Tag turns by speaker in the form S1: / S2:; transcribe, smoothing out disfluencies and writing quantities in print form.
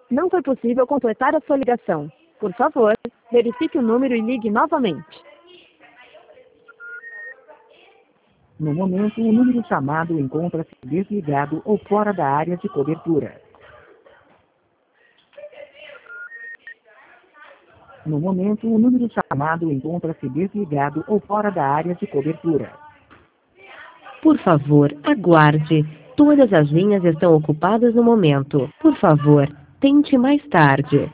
S1: Não foi possível completar a sua ligação. Por favor, verifique o número e ligue novamente.
S2: No momento, o número chamado encontra-se desligado ou fora da área de cobertura. No momento, o número chamado encontra-se desligado ou fora da área de cobertura.
S3: Por favor, aguarde. Todas as linhas estão ocupadas no momento. Por favor, tente mais tarde.